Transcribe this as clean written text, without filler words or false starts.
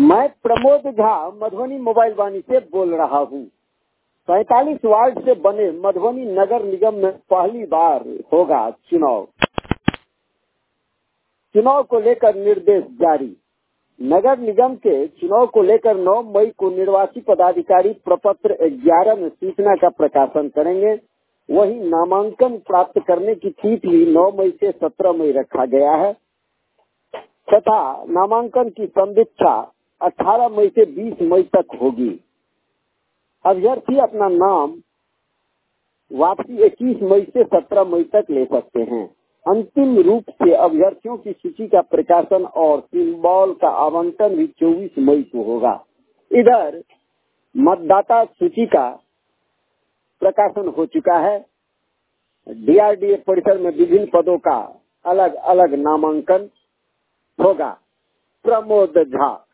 मैं प्रमोद झा मधुबनी मोबाइल वाणी से बोल रहा हूँ। 45 वार्ड से बने मधुबनी नगर निगम में पहली बार होगा चुनाव। चुनाव को लेकर निर्देश जारी। नगर निगम के चुनाव को लेकर 9 मई को निर्वाची पदाधिकारी प्रपत्र 11 में सूचना का प्रकाशन करेंगे। वहीं नामांकन प्राप्त करने की तिथि भी 9 मई से 17 मई रखा गया है तथा नामांकन की संवीक्षा 18 मई से 20 मई तक होगी। अभ्यर्थी अपना नाम वापसी 21 मई से 17 मई तक ले सकते हैं। अंतिम रूप से अभ्यर्थियों की सूची का प्रकाशन और सिंबल का आवंटन भी 24 मई को होगा। इधर मतदाता सूची का प्रकाशन हो चुका है। डीआरडीए परिसर में विभिन्न पदों का अलग अलग नामांकन होगा। प्रमोद झा।